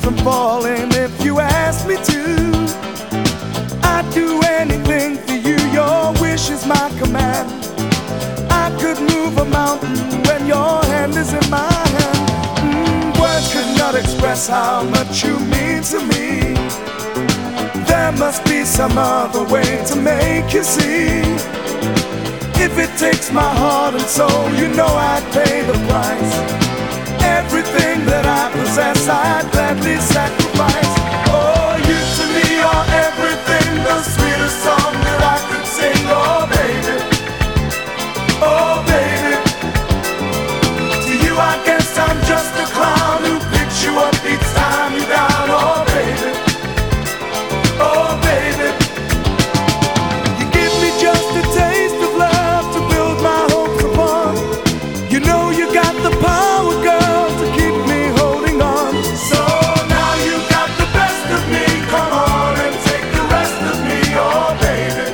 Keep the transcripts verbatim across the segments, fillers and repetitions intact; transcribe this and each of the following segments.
from falling if you ask me to. I'd do anything for you, your wish is my command. I could move a mountain when your hand is in my hand. Mm, words could not express how much you mean to me. There must be some other way to make you see. If it takes my heart and soul, you know I'd pay the price. Everything that I possess, I'd gladly sacrifice. Oh, you to me are everything, the sweetest song that I could sing. Oh, baby, oh, baby. To you I guess I'm just a clown who picks you up each time you're down. Oh, baby, oh, baby. You give me just a taste of love to build my hopes upon. You know you got the power, girl, to keep me holding on. So now you got the best of me, come on and take the rest of me, oh baby.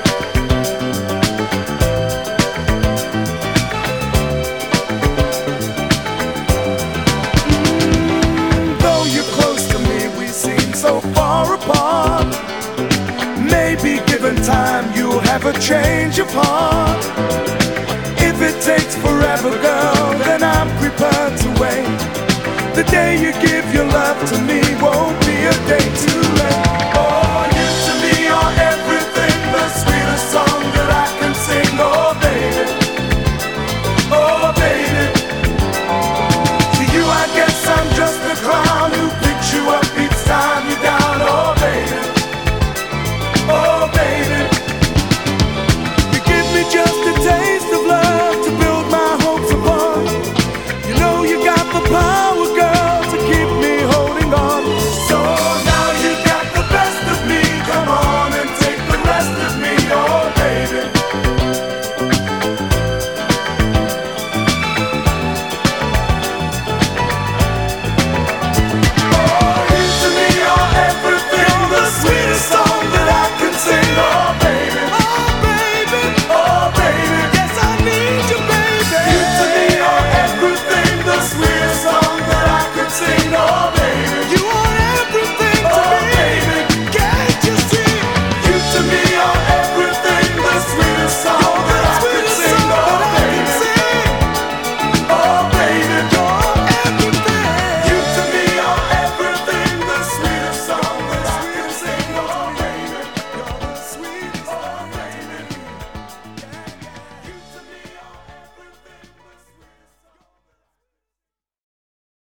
Mm, though you're close to me, we seem so far apart. Maybe given time, you'll have a change of heart. If it takes forever, girl, then I'm prepared to wait. The day you give your love to me won't be a day too late.